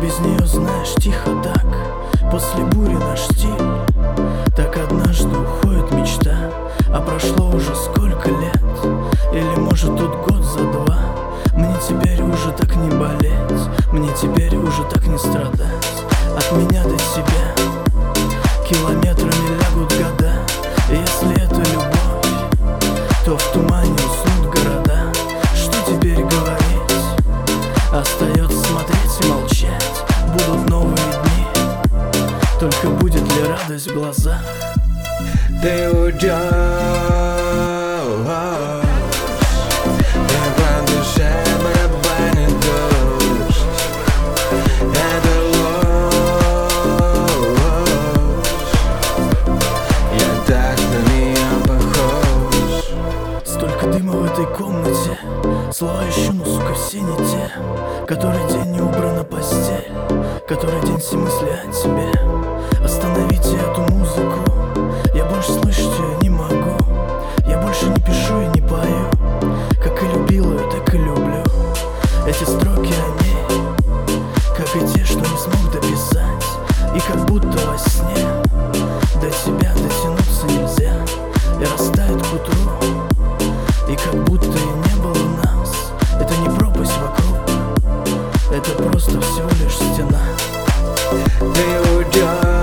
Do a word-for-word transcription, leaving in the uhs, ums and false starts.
без нее, знаешь, тихо так. После бури наш стиль. Так однажды уходит мечта. А прошло уже сколько лет? Или может тут год за два? Мне теперь уже так не болеть, мне теперь уже так не страдать. От меня до тебя километрами лягут года. И если это любовь, то в тумане уснут города. Что теперь говорить? Остается смотреть и молчать. Будут новые дни, только будет ли радость в глазах? Ты уйдешь, и в душе барабанит дождь. Это ложь, я так на нее похож. Столько дыма в этой комнате, слова ищу, но, сука, все не те. Который день не убрана постель, который день все мысли о тебе. Остановите эту музыку, я больше слышать ее не могу. Я больше не пишу и не пою, как и любил ее, так и люблю. Эти строки о ней, как и те, что не смог дописать. И как будто во сне до тебя дотянуться нельзя. И растает к утру, и как будто и не было нас. Это не пропасть вокруг, это просто всего лишь стена. Ты уйдешь,